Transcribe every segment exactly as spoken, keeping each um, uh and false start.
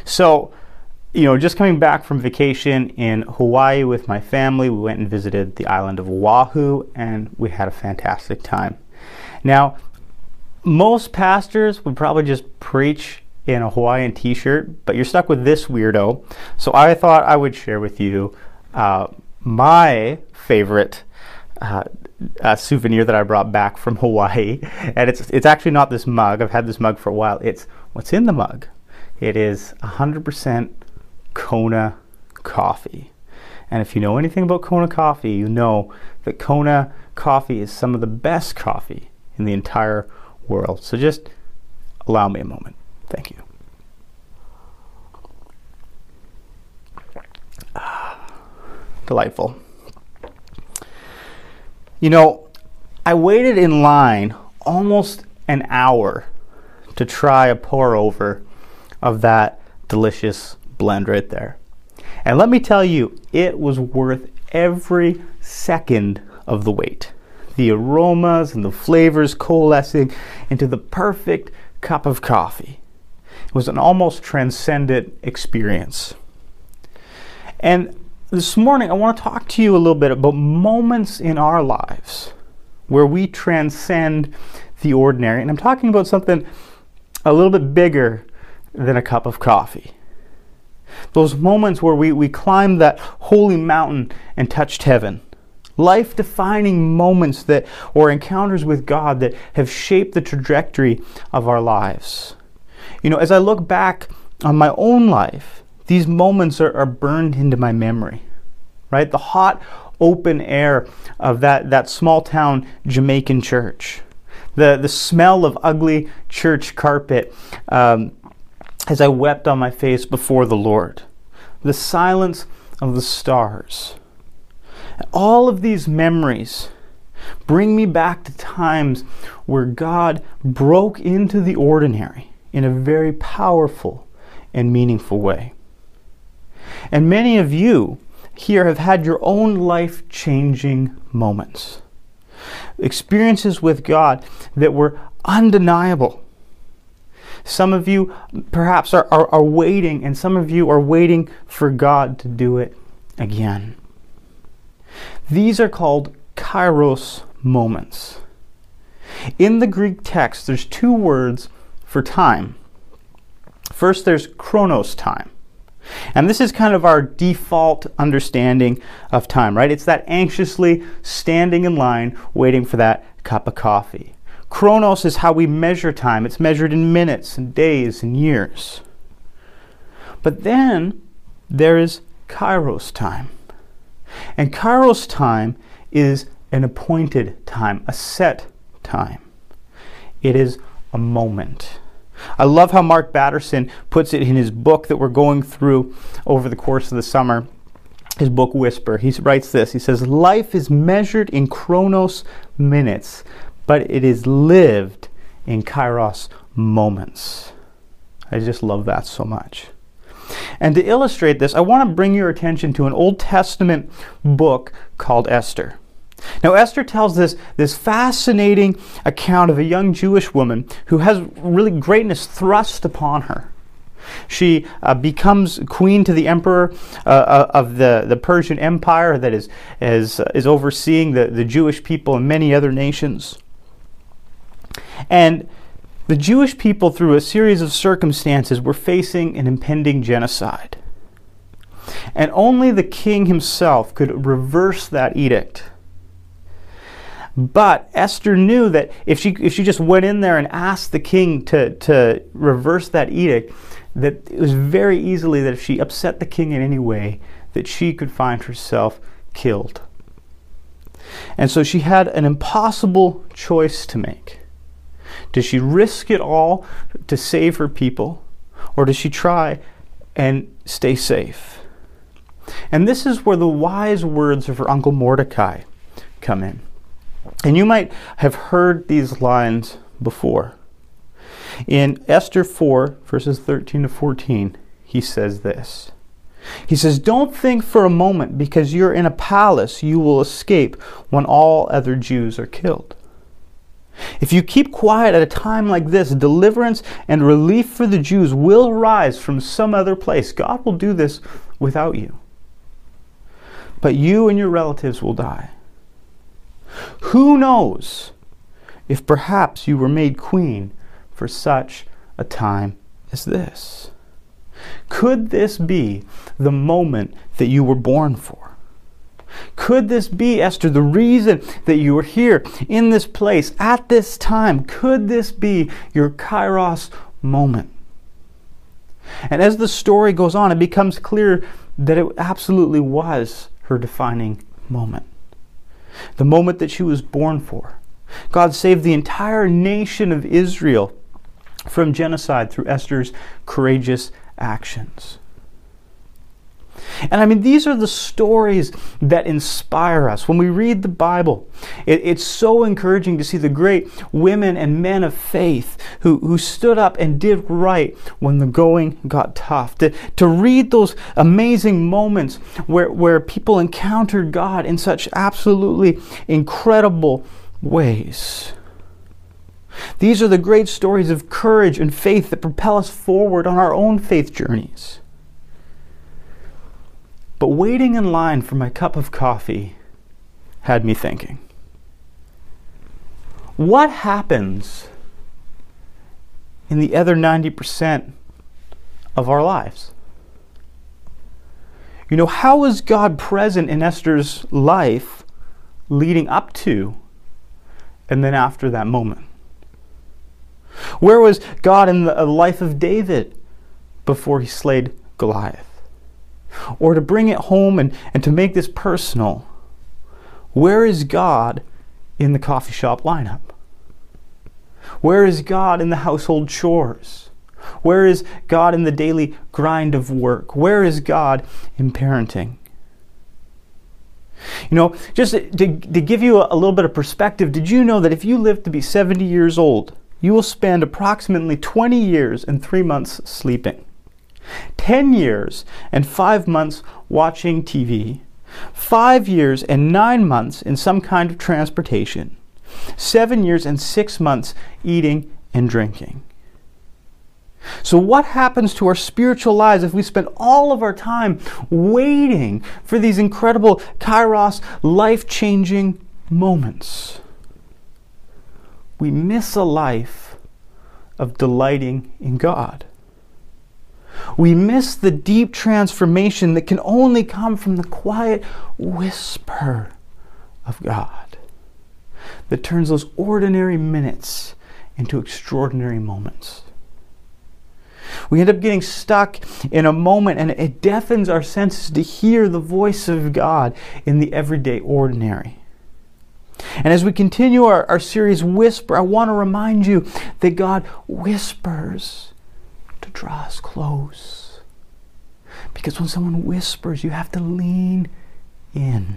So, you know, just coming back from vacation in Hawaii with my family, we went and visited the island of Oahu, and we had a fantastic time. Now, most pastors would probably just preach in a Hawaiian t-shirt, but you're stuck with this weirdo. So I thought I would share with you uh, my favorite uh, uh, souvenir that I brought back from Hawaii. And it's it's actually not this mug. I've had this mug for a while. It's what's in the mug. It is one hundred percent Kona coffee. And if you know anything about Kona coffee, you know that Kona coffee is some of the best coffee in the entire world. So just allow me a moment. Thank you. Ah, delightful. You know, I waited in line almost an hour to try a pour over of that delicious blend right there. And let me tell you, it was worth every second of the wait. The aromas and the flavors coalescing into the perfect cup of coffee. It was an almost transcendent experience. And this morning, I want to talk to you a little bit about moments in our lives where we transcend the ordinary. And I'm talking about something a little bit bigger than a cup of coffee. Those moments where we, we climbed that holy mountain and touched heaven. Life-defining moments that, or encounters with God that have shaped the trajectory of our lives. You know, as I look back on my own life, these moments are, are burned into my memory, right? The hot, open air of that, that small town Jamaican church. The, the smell of ugly church carpet um, as I wept on my face before the Lord. The silence of the stars. All of these memories bring me back to times where God broke into the ordinary in a very powerful and meaningful way. And many of you here have had your own life-changing moments. Experiences with God that were undeniable. Some of you perhaps are, are, are waiting, and some of you are waiting for God to do it again. These are called kairos moments. In the Greek text, there's two words for time. First, there's chronos time. And this is kind of our default understanding of time, right? It's that anxiously standing in line waiting for that cup of coffee. Chronos is how we measure time. It's measured in minutes and days and years. But then there is kairos time. And kairos time is an appointed time, a set time. It is a moment. I love how Mark Batterson puts it in his book that we're going through over the course of the summer, his book Whisper. He writes this, he says, life is measured in chronos minutes, but it is lived in kairos moments. I just love that so much. And to illustrate this, I want to bring your attention to an Old Testament book called Esther. Now, Esther tells this, this fascinating account of a young Jewish woman who has really greatness thrust upon her. She uh, becomes queen to the emperor uh, of the, the Persian Empire that is, is, uh, is overseeing the, the Jewish people and many other nations. And the Jewish people, through a series of circumstances, were facing an impending genocide. And only the king himself could reverse that edict. But Esther knew that if she if she just went in there and asked the king to, to reverse that edict, that it was very easily that if she upset the king in any way, that she could find herself killed. And so she had an impossible choice to make. Does she risk it all to save her people, or does she try and stay safe? And this is where the wise words of her uncle Mordecai come in. And you might have heard these lines before. In Esther four, verses thirteen to fourteen, he says this. He says, don't think for a moment because you're in a palace you will escape when all other Jews are killed. If you keep quiet at a time like this, deliverance and relief for the Jews will arise from some other place. God will do this without you. But you and your relatives will die. Who knows if perhaps you were made queen for such a time as this? Could this be the moment that you were born for? Could this be, Esther, the reason that you are here in this place at this time? Could this be your Kairos moment? And as the story goes on, it becomes clear that it absolutely was her defining moment. The moment that she was born for. God saved the entire nation of Israel from genocide through Esther's courageous actions. And I mean, these are the stories that inspire us. When we read the Bible, it, it's so encouraging to see the great women and men of faith who, who stood up and did right when the going got tough. To, to read those amazing moments where, where people encountered God in such absolutely incredible ways. These are the great stories of courage and faith that propel us forward on our own faith journeys. But waiting in line for my cup of coffee had me thinking. What happens in the other ninety percent of our lives? You know, how was God present in Esther's life leading up to and then after that moment? Where was God in the life of David before he slayed Goliath? Or to bring it home and, and to make this personal, where is God in the coffee shop lineup? Where is God in the household chores? Where is God in the daily grind of work? Where is God in parenting? You know, just to, to give you a, a little bit of perspective, did you know that if you live to be seventy years old, you will spend approximately twenty years and three months sleeping? ten years and five months watching T V, five years and nine months in some kind of transportation, seven years and six months eating and drinking. So what happens to our spiritual lives if we spend all of our time waiting for these incredible Kairos, life-changing moments? We miss a life of delighting in God. We miss the deep transformation that can only come from the quiet whisper of God that turns those ordinary minutes into extraordinary moments. We end up getting stuck in a moment, and it deafens our senses to hear the voice of God in the everyday ordinary. And as we continue our, our series Whisper, I want to remind you that God whispers to draw us close. Because when someone whispers, you have to lean in.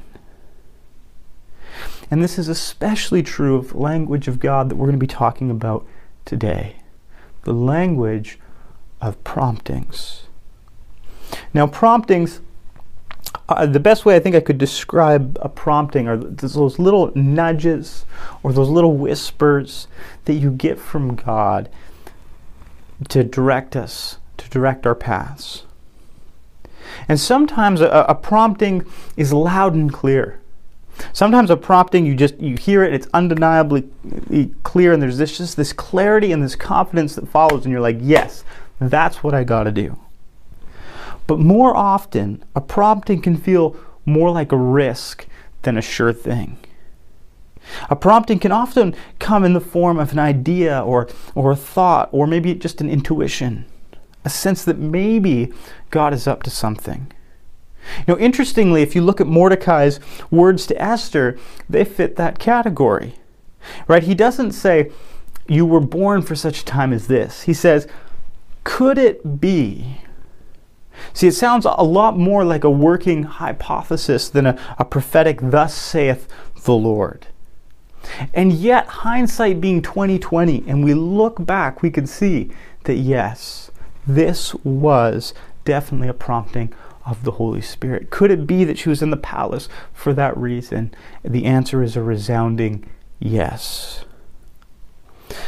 And this is especially true of the language of God that we're going to be talking about today. The language of promptings. Now, promptings, uh, the best way I think I could describe a prompting are those little nudges or those little whispers that you get from God to direct us, to direct our paths. And sometimes a, a prompting is loud and clear. Sometimes a prompting, you just you hear it, it's undeniably clear, and there's this just this clarity and this confidence that follows, and you're like, yes, that's what I got to do. But more often, a prompting can feel more like a risk than a sure thing. A prompting can often come in the form of an idea or, or a thought, or maybe just an intuition, a sense that maybe God is up to something. You know, interestingly, if you look at Mordecai's words to Esther, they fit that category. Right? He doesn't say, you were born for such a time as this. He says, could it be? See, it sounds a lot more like a working hypothesis than a, a prophetic, thus saith the Lord. And yet, hindsight being twenty twenty, and we look back, we can see that yes, this was definitely a prompting of the Holy Spirit. Could it be that she was in the palace for that reason? The answer is a resounding yes.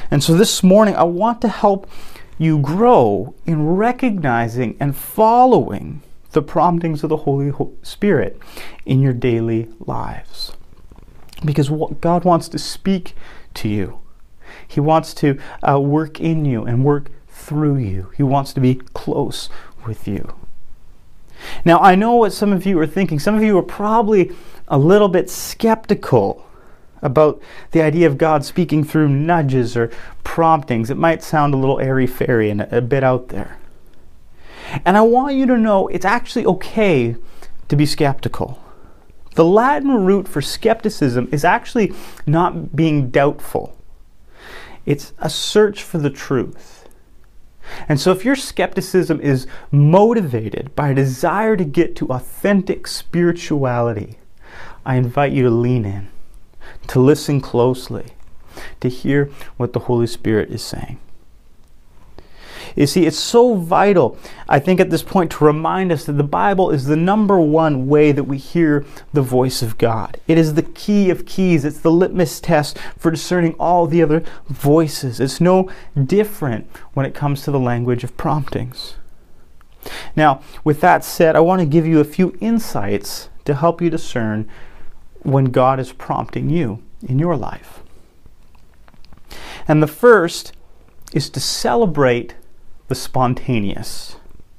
And so this morning, I want to help you grow in recognizing and following the promptings of the Holy Spirit in your daily lives. Because what God wants to speak to you. He wants to uh, work in you and work through you. He wants to be close with you. Now, I know what some of you are thinking. Some of you are probably a little bit skeptical about the idea of God speaking through nudges or promptings. It might sound a little airy-fairy and a, a bit out there. And I want you to know it's actually okay to be skeptical. The Latin root for skepticism is actually not being doubtful. It's a search for the truth. And so if your skepticism is motivated by a desire to get to authentic spirituality, I invite you to lean in, to listen closely, to hear what the Holy Spirit is saying. You see, it's so vital, I think, at this point to remind us that the Bible is the number one way that we hear the voice of God. It is the key of keys. It's the litmus test for discerning all the other voices. It's no different when it comes to the language of promptings. Now, with that said, I want to give you a few insights to help you discern when God is prompting you in your life. And the first is to celebrate the spontaneous.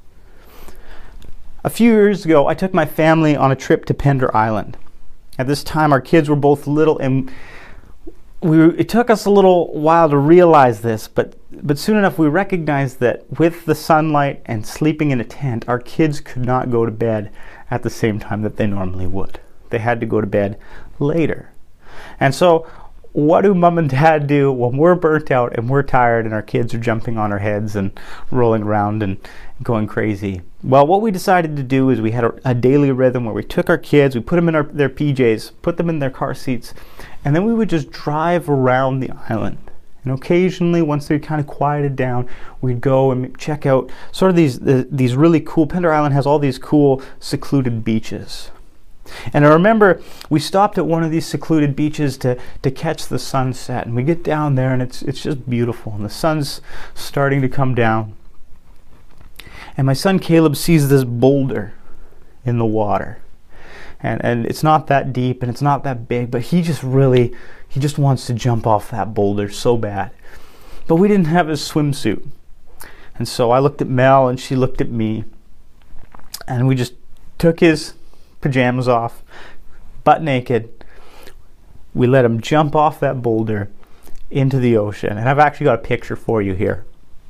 A few years ago, I took my family on a trip to Pender Island. At this time, our kids were both little, and we, it took us a little while to realize this, but, but soon enough we recognized that with the sunlight and sleeping in a tent, our kids could not go to bed at the same time that they normally would. They had to go to bed later. And so what do mom and dad do when we're burnt out and we're tired and our kids are jumping on our heads and rolling around and going crazy? Well, what we decided to do is we had a, a daily rhythm where we took our kids, we put them in our, their P Js, put them in their car seats, and then we would just drive around the island. And occasionally, once they kind of quieted down, we'd go and check out sort of these, uh, these really cool, Pender Island has all these cool secluded beaches. And I remember we stopped at one of these secluded beaches to, to catch the sunset. And we get down there and it's it's just beautiful. And the sun's starting to come down. And my son Caleb sees this boulder in the water. And, and it's not that deep and it's not that big. But he just really, he just wants to jump off that boulder so bad. But we didn't have his swimsuit. And so I looked at Mel and she looked at me. And we just took his pajamas off, butt naked. We let him jump off that boulder into the ocean. And I've actually got a picture for you here.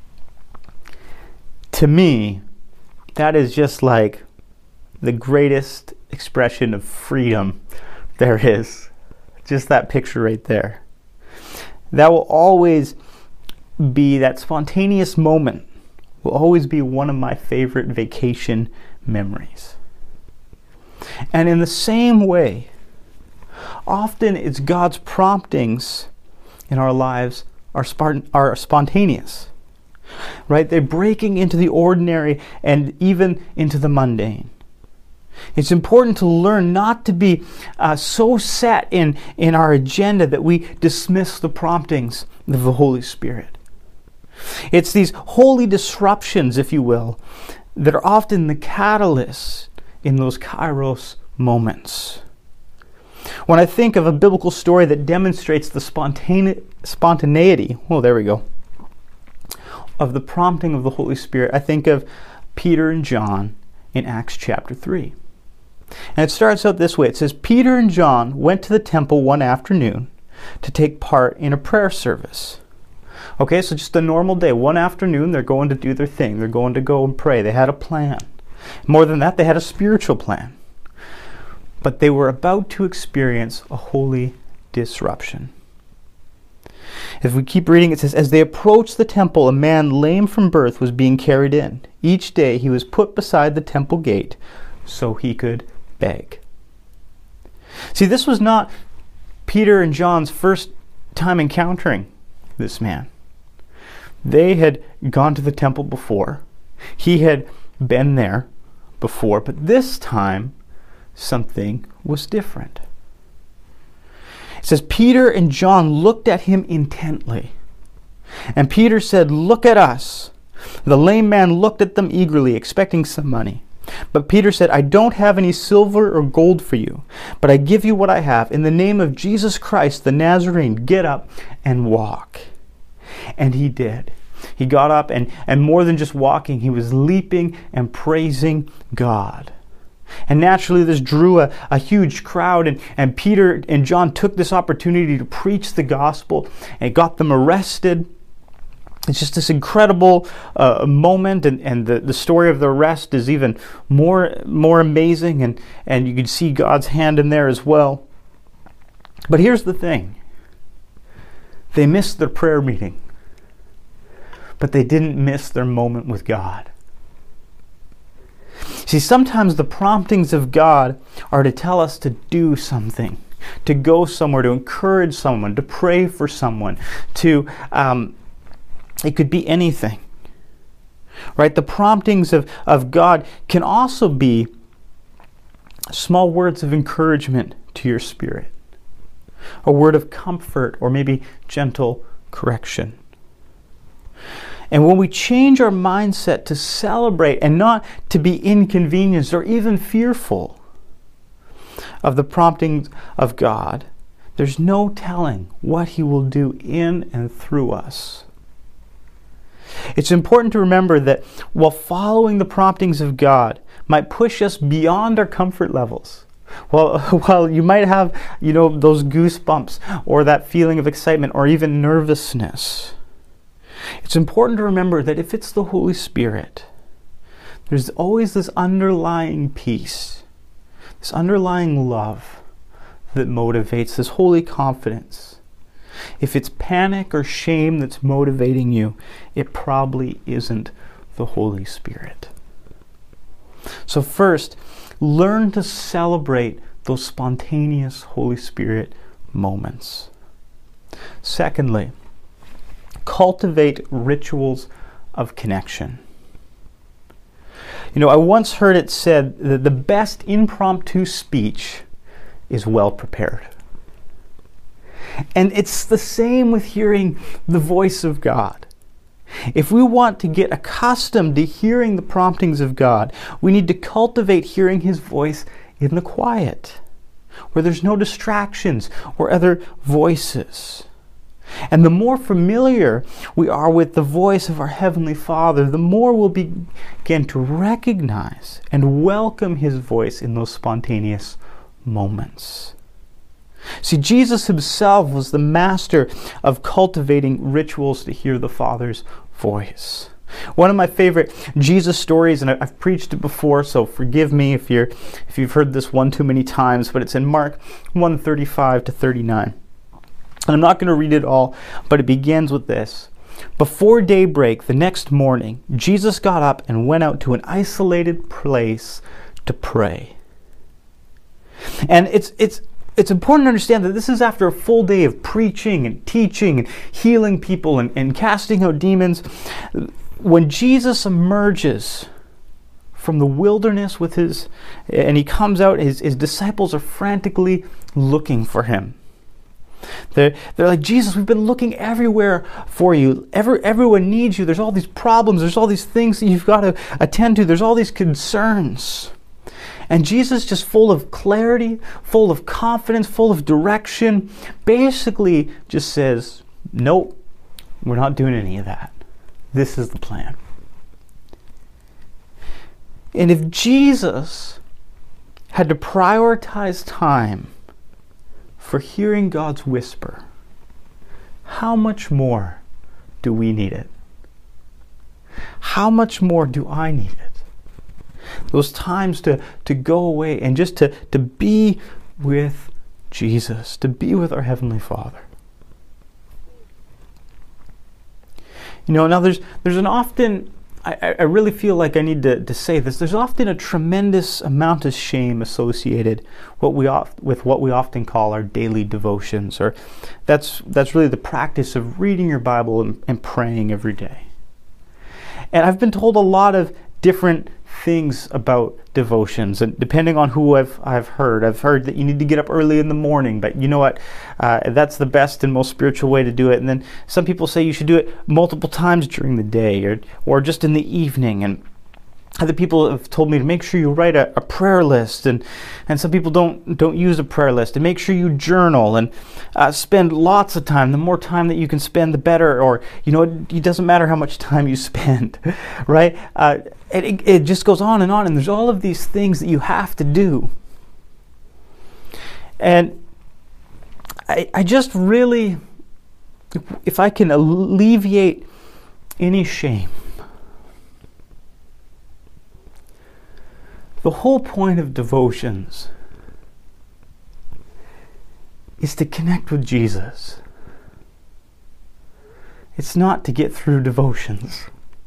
To me, that is just like the greatest expression of freedom there is. Just that picture right there. That will always be, that spontaneous moment will always be one of my favorite vacation memories. And in the same way, often it's God's promptings in our lives are, spart- are spontaneous, right? They're breaking into the ordinary and even into the mundane. It's important to learn not to be uh, so set in, in our agenda that we dismiss the promptings of the Holy Spirit. It's these holy disruptions, if you will, that are often the catalyst in those kairos moments. When I think of a biblical story that demonstrates the spontane- spontaneity, oh, there we go, of the prompting of the Holy Spirit, I think of Peter and John in Acts chapter three. And it starts out this way. It says, Peter and John went to the temple one afternoon to take part in a prayer service. Okay, so just a normal day. One afternoon, they're going to do their thing. They're going to go and pray. They had a plan. More than that, they had a spiritual plan. But they were about to experience a holy disruption. If we keep reading, it says, as they approached the temple, a man lame from birth was being carried in. Each day he was put beside the temple gate so he could beg. See, this was not Peter and John's first time encountering this man. They had gone to the temple before. He had been there before, but this time something was different. It says Peter and John looked at him intently. And Peter said, "Look at us." The lame man looked at them eagerly, expecting some money. But Peter said, "I don't have any silver or gold for you, but I give you what I have. In the name of Jesus Christ, the Nazarene, get up and walk." And he did. He got up, and, and more than just walking, he was leaping and praising God. And naturally, this drew a, a huge crowd, and, and Peter and John took this opportunity to preach the gospel, and it got them arrested. It's just this incredible uh, moment, and, and the, the story of the arrest is even more more amazing, and, and you can see God's hand in there as well. But here's the thing. They missed their prayer meeting, but they didn't miss their moment with God. See, sometimes the promptings of God are to tell us to do something, to go somewhere, to encourage someone, to pray for someone, to... Um, It could be anything, right? The promptings of, of God can also be small words of encouragement to your spirit, a word of comfort, or maybe gentle correction. And when we change our mindset to celebrate and not to be inconvenienced or even fearful of the promptings of God, there's no telling what He will do in and through us. It's important to remember that while following the promptings of God might push us beyond our comfort levels, while, while you might have, you know, those goosebumps or that feeling of excitement or even nervousness, it's important to remember that if it's the Holy Spirit, there's always this underlying peace, this underlying love that motivates, this holy confidence. If it's panic or shame that's motivating you, it probably isn't the Holy Spirit. So first, learn to celebrate those spontaneous Holy Spirit moments. Secondly, cultivate rituals of connection. You know, I once heard it said that the best impromptu speech is well prepared. And it's the same with hearing the voice of God. If we want to get accustomed to hearing the promptings of God, we need to cultivate hearing His voice in the quiet, where there's no distractions or other voices. And the more familiar we are with the voice of our Heavenly Father, the more we'll begin to recognize and welcome His voice in those spontaneous moments. See, Jesus Himself was the master of cultivating rituals to hear the Father's voice. One of my favorite Jesus stories, and I've preached it before, so forgive me if you're if you've heard this one too many times, but it's in Mark one thirty-five to thirty-nine. And I'm not going to read it all, but it begins with this. Before daybreak the next morning, Jesus got up and went out to an isolated place to pray. And it's it's It's important to understand that this is after a full day of preaching and teaching and healing people and, and casting out demons. When Jesus emerges from the wilderness with his, and he comes out, his, his disciples are frantically looking for him. They're, they're like, "Jesus, we've been looking everywhere for you. Every, everyone needs you. There's all these problems. There's all these things that you've got to attend to. There's all these concerns." And Jesus, just full of clarity, full of confidence, full of direction, basically just says, "Nope, we're not doing any of that. This is the plan." And if Jesus had to prioritize time for hearing God's whisper, how much more do we need it? How much more do I need it? Those times to, to go away and just to, to be with Jesus, to be with our Heavenly Father. You know, now there's there's an often, I, I really feel like I need to, to say this, there's often a tremendous amount of shame associated what we oft, with what we often call our daily devotions, or that's that's really the practice of reading your Bible and, and praying every day. And I've been told a lot of different things about devotions, and depending on who I've I've heard, I've heard that you need to get up early in the morning, but you know what? Uh, that's the best and most spiritual way to do it. And then some people say you should do it multiple times during the day, or or just in the evening. And other people have told me to make sure you write a, a prayer list, and, and some people don't don't use a prayer list. And make sure you journal and uh, spend lots of time. The more time that you can spend, the better. Or, you know, it, it doesn't matter how much time you spend, right? Uh, it, it just goes on and on, and there's all of these things that you have to do. And I, I just really, if I can alleviate any shame, the whole point of devotions is to connect with Jesus. It's not to get through devotions.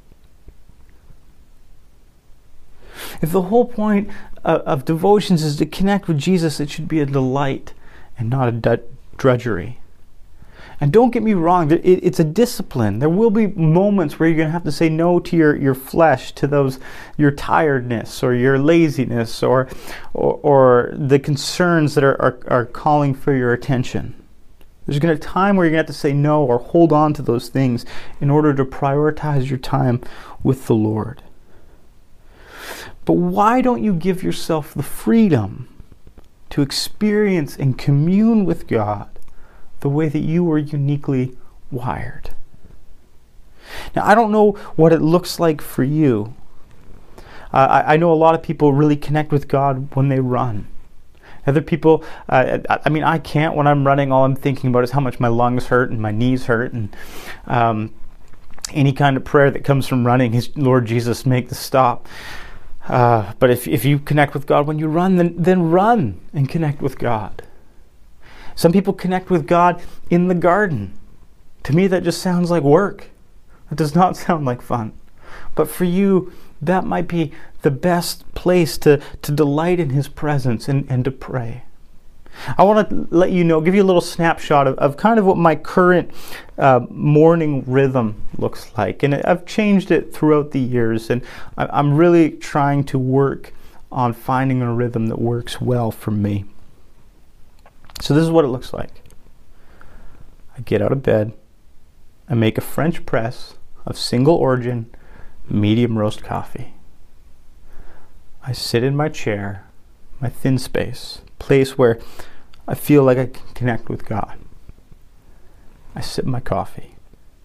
If the whole point of, of devotions is to connect with Jesus, it should be a delight and not a d- drudgery. And don't get me wrong, it, it's a discipline. There will be moments where you're going to have to say no to your, your flesh, to those your tiredness or your laziness or or, or the concerns that are, are, are calling for your attention. There's going to be a time where you're going to have to say no or hold on to those things in order to prioritize your time with the Lord. But why don't you give yourself the freedom to experience and commune with God the way that you were uniquely wired? Now, I don't know what it looks like for you. Uh, I, I know a lot of people really connect with God when they run. Other people, uh, I mean, I can't. When I'm running, all I'm thinking about is how much my lungs hurt and my knees hurt. And um, any kind of prayer that comes from running is, Lord Jesus, make the stop. Uh, but if if you connect with God when you run, then then run and connect with God. Some people connect with God in the garden. To me, that just sounds like work. It does not sound like fun. But for you, that might be the best place to, to delight in His presence and, and to pray. I want to let you know, give you a little snapshot of, of kind of what my current uh, morning rhythm looks like. And I've changed it throughout the years, and I'm really trying to work on finding a rhythm that works well for me. So this is what it looks like. I get out of bed, I make a French press of single origin, medium roast coffee. I sit in my chair, my thin space, place where I feel like I can connect with God. I sip my coffee.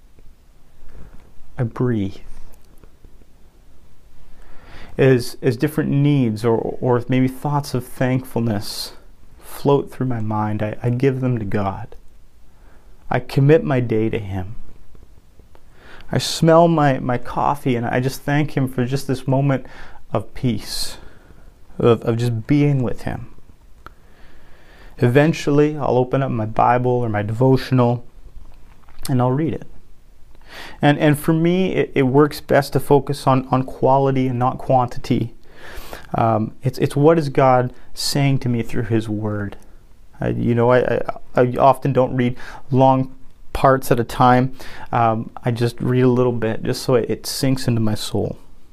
I breathe. As, as different needs or, or maybe thoughts of thankfulness float through my mind, I, I give them to God. I commit my day to Him. I smell my, my coffee and I just thank Him for just this moment of peace, of, of just being with Him. Eventually, I'll open up my Bible or my devotional and I'll read it. And and for me, it, it works best to focus on, on quality and not quantity. Um, it's it's what is God saying to me through His Word. Uh, you know, I, I I often don't read long parts at a time. Um, I just read a little bit just so it, it sinks into my soul.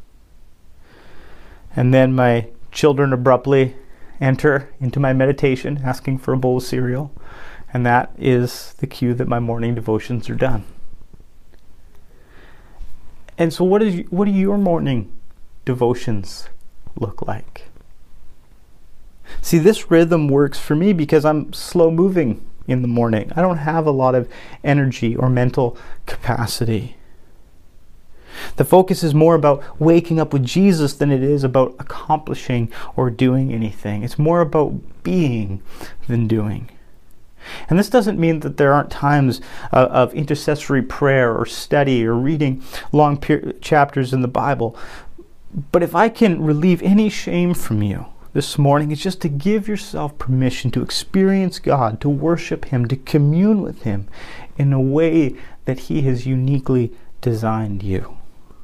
And then my children abruptly enter into my meditation, asking for a bowl of cereal, and that is the cue that my morning devotions are done. And so, what is what do your morning devotions look like? See, this rhythm works for me because I'm slow moving in the morning. I don't have a lot of energy or mental capacity. The focus is more about waking up with Jesus than it is about accomplishing or doing anything. It's more about being than doing. And this doesn't mean that there aren't times uh, of intercessory prayer or study or reading long per- chapters in the Bible. But if I can relieve any shame from you this morning, it's just to give yourself permission to experience God, to worship Him, to commune with Him in a way that He has uniquely designed you.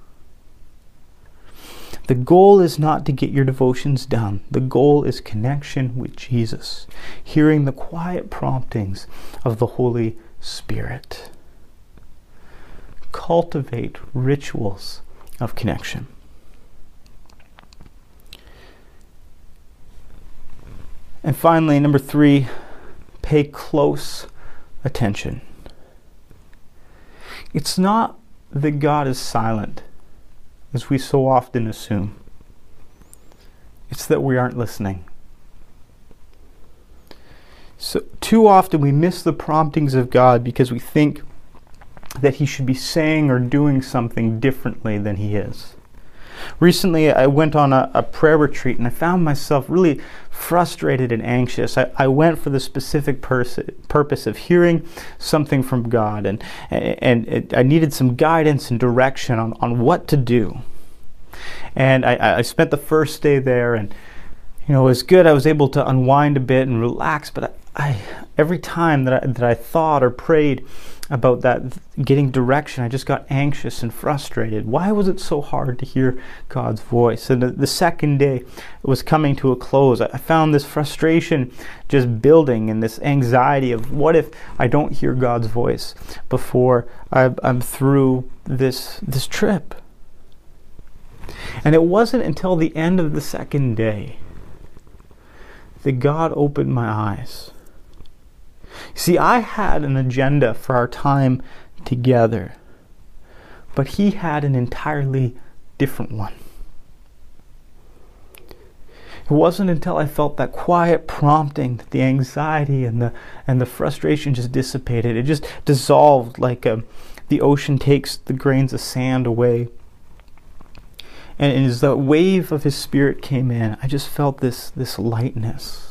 The goal is not to get your devotions done. The goal is connection with Jesus, hearing the quiet promptings of the Holy Spirit. Cultivate rituals of connection. And finally, number three, pay close attention. It's not that God is silent, as we so often assume. It's that we aren't listening. So too often we miss the promptings of God because we think that He should be saying or doing something differently than He is. Recently, I went on a, a prayer retreat and I found myself really frustrated and anxious. I, I went for the specific pers- purpose of hearing something from God, and and it, I needed some guidance and direction on, on what to do. And I, I spent the first day there, and you know, it was good. I was able to unwind a bit and relax, but I, I every time that I, that I thought or prayed about that, getting direction, I just got anxious and frustrated. Why was it so hard to hear God's voice? And the, the second day was coming to a close. I found this frustration just building, and this anxiety of what if I don't hear God's voice before I, I'm through this this trip? And it wasn't until the end of the second day that God opened my eyes. See, I had an agenda for our time together, but He had an entirely different one. It wasn't until I felt that quiet prompting that the anxiety and the and the frustration just dissipated. It just dissolved like a, the ocean takes the grains of sand away. And as the wave of His Spirit came in, I just felt this, this lightness.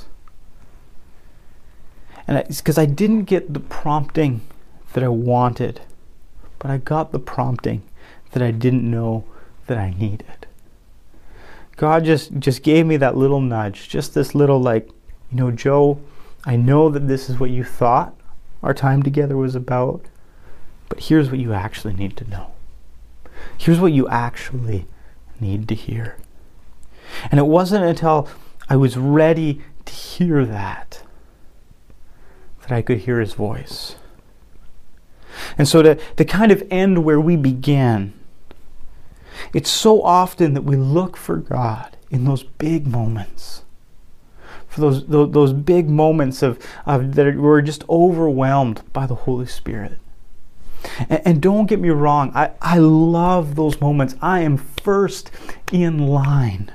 And it's because I didn't get the prompting that I wanted, but I got the prompting that I didn't know that I needed. God just, just gave me that little nudge, just this little like, you know, Joe, I know that this is what you thought our time together was about, but here's what you actually need to know. Here's what you actually need to hear. And it wasn't until I was ready to hear that that I could hear His voice. And so to, to kind of end where we began, it's so often that we look for God in those big moments. For those those, those big moments of, of that we're just overwhelmed by the Holy Spirit. And, and don't get me wrong, I, I love those moments. I am first in line.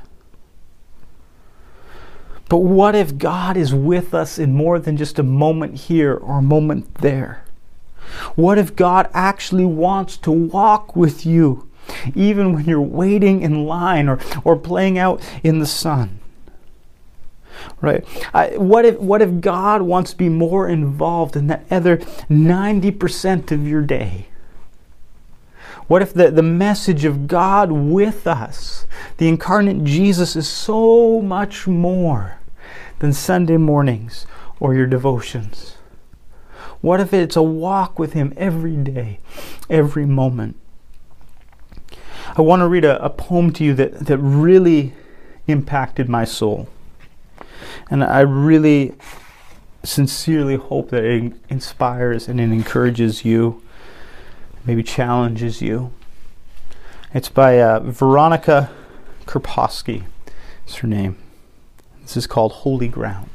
But what if God is with us in more than just a moment here or a moment there? What if God actually wants to walk with you, even when you're waiting in line or, or playing out in the sun? Right? I, what if what if God wants to be more involved in that other ninety percent of your day? What if the, the message of God with us, the incarnate Jesus, is so much more than Sunday mornings or your devotions? What if it's a walk with Him every day, every moment? I want to read a, a poem to you that, that really impacted my soul. And I really sincerely hope that it inspires and it encourages you, maybe challenges you. It's by uh, Veronica Karposky, is her name. This is called Holy Ground.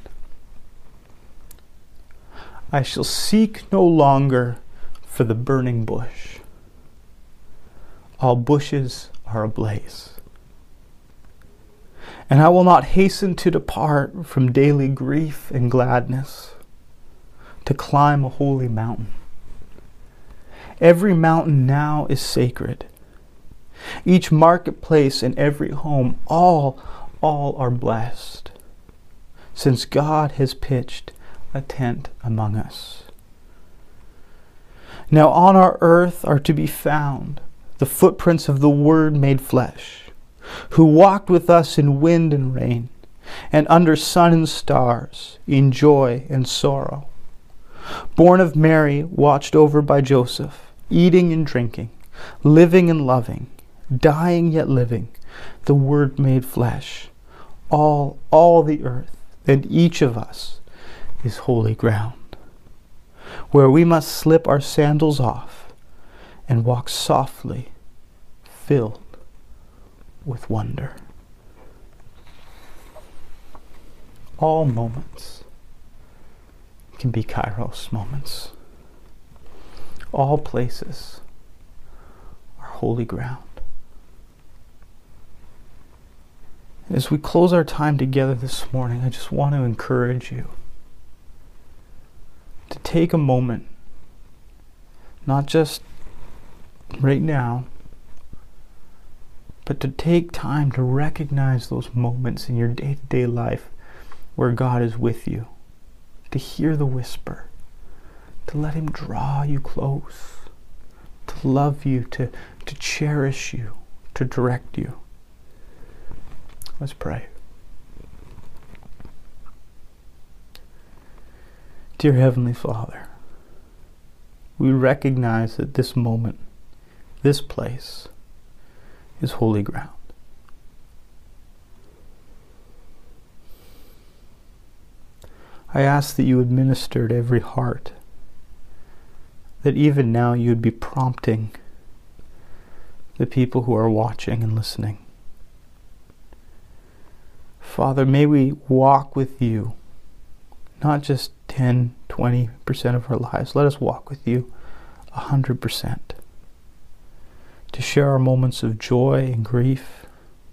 I shall seek no longer for the burning bush. All bushes are ablaze. And I will not hasten to depart from daily grief and gladness, to climb a holy mountain. Every mountain now is sacred. Each marketplace and every home, all, all are blessed, since God has pitched a tent among us. Now on our earth are to be found the footprints of the Word made flesh, who walked with us in wind and rain, and under sun and stars, in joy and sorrow. Born of Mary, watched over by Joseph, eating and drinking, living and loving, dying yet living, the Word made flesh. All, all the earth, and each of us is holy ground, where we must slip our sandals off and walk softly, filled with wonder. all moments can be Kairos moments. All places are holy ground. As we close our time together this morning, I just want to encourage you to take a moment, not just right now, but to take time to recognize those moments in your day-to-day life where God is with you, to hear the whisper, to let Him draw you close, to love you, to, to cherish you, to direct you. Let's pray. Dear Heavenly Father, we recognize that this moment, this place, is holy ground. I ask that you would minister to every heart, that even now you would be prompting the people who are watching and listening. Father, may we walk with you, not just ten, twenty percent of our lives. Let us walk with you one hundred percent. To share our moments of joy and grief.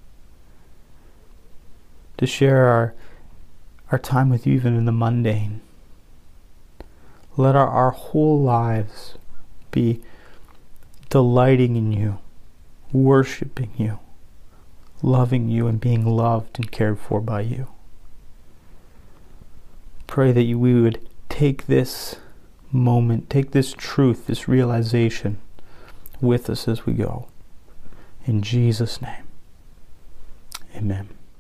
To share our, our time with you even in the mundane. Let our, our whole lives be delighting in you, worshiping you, loving you, and being loved and cared for by you. Pray that you, we would take this moment, take this truth, this realization with us as we go. In Jesus' name, amen.